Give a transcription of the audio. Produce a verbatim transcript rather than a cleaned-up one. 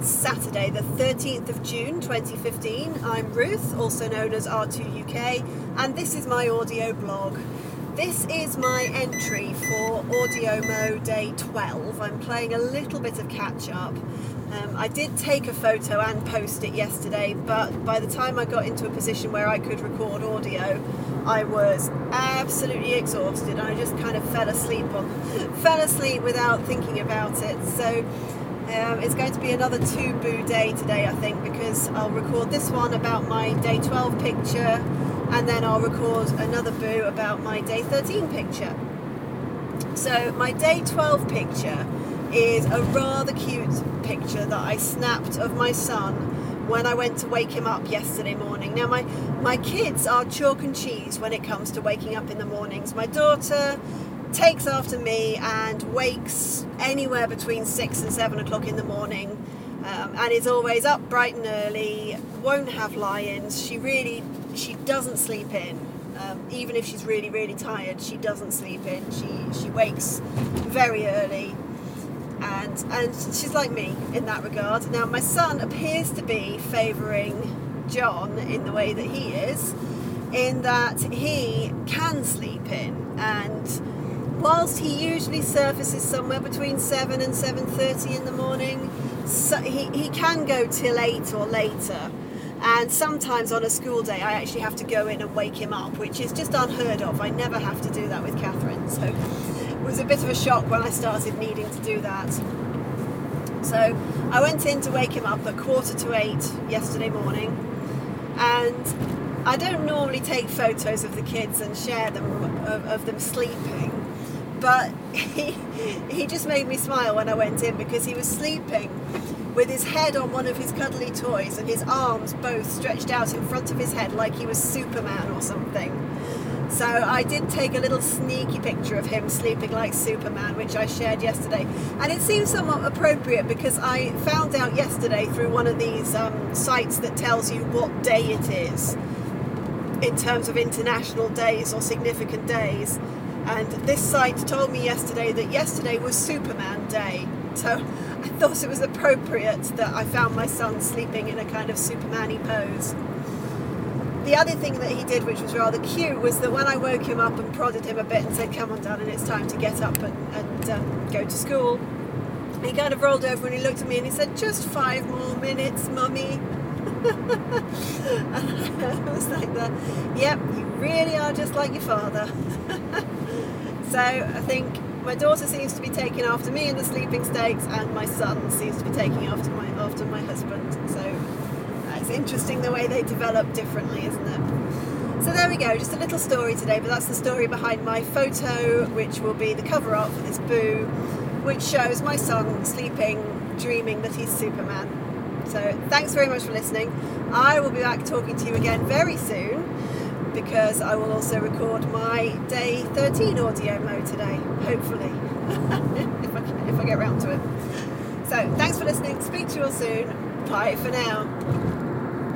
It's Saturday the thirteenth of June twenty fifteen. I'm Ruth, also known as R two U K, and this is my audio blog. This is my entry for AudioMo Day twelve. I'm playing a little bit of catch up. Um, I did take a photo and post it yesterday, but by the time I got into a position where I could record audio, I was absolutely exhausted. I just kind of fell asleep on, fell asleep without thinking about it. So um, it's going to be another two boo day today, I think, because I'll record this one about my Day twelve picture, and then I'll record another boo about my Day thirteen picture. So my Day twelve picture is a rather cute picture that I snapped of my son when I went to wake him up yesterday morning. Now my, my kids are chalk and cheese when it comes to waking up in the mornings. My daughter takes after me and wakes anywhere between six and seven o'clock in the morning, um, and is always up bright and early, won't have lie-ins. She really, she doesn't sleep in. Um, even if she's really, really tired, she doesn't sleep in. She, she wakes very early. And, and she's like me in that regard. Now my son appears to be favouring John in the way that he is, in that he can sleep in, and whilst he usually surfaces somewhere between seven and seven thirty in the morning, so he, he can go till eight or later, and sometimes on a school day I actually have to go in and wake him up, which is just unheard of. I never have to do that with Catherine, so it was a bit of a shock when I started needing to do that. So I went in to wake him up at quarter to eight yesterday morning, and I don't normally take photos of the kids and share them of, of them sleeping, but he, he just made me smile when I went in, because he was sleeping with his head on one of his cuddly toys and his arms both stretched out in front of his head like he was Superman or something. So I did take a little sneaky picture of him sleeping like Superman, which I shared yesterday. And it seems somewhat appropriate because I found out yesterday through one of these um, sites that tells you what day it is in terms of international days or significant days. And this site told me yesterday that yesterday was Superman Day. So I thought it was appropriate that I found my son sleeping in a kind of Superman-y pose. The other thing that he did, which was rather cute, was that when I woke him up and prodded him a bit and said, "Come on, darling, it's time to get up and, and um, go to school," he kind of rolled over and he looked at me and he said, "Just five more minutes, mummy." And I was like, that, "Yep, you really are just like your father." So I think my daughter seems to be taking after me in the sleeping state, and my son seems to be taking after my after my husband. So it's interesting the way they develop differently, isn't it? So there we go, just a little story today, but that's the story behind my photo, which will be the cover art for this boo, which shows my son sleeping, dreaming that he's Superman. So thanks very much for listening. I will be back talking to you again very soon, because I will also record my Day thirteen audio mode today, hopefully, if, I can, if I get around to it. So thanks for listening, speak to you all soon, bye for now.